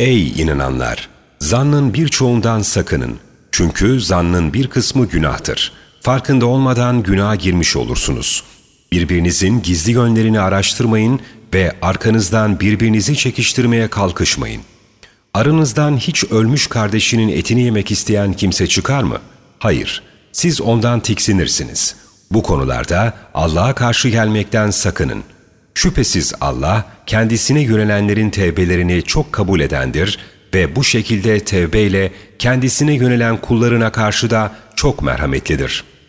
Ey inananlar! Zannın birçoğundan sakının. Çünkü zannın bir kısmı günahtır. Farkında olmadan günaha girmiş olursunuz. Birbirinizin gizli yönlerini araştırmayın ve arkanızdan birbirinizi çekiştirmeye kalkışmayın. Aranızdan hiç ölmüş kardeşinin etini yemek isteyen kimse çıkar mı? Hayır, siz ondan tiksinirsiniz. Bu konularda Allah'a karşı gelmekten sakının. Şüphesiz Allah, kendisine yönelenlerin tevbelerini çok kabul edendir ve bu şekilde tevbeyle kendisine yönelen kullarına karşı da çok merhametlidir.''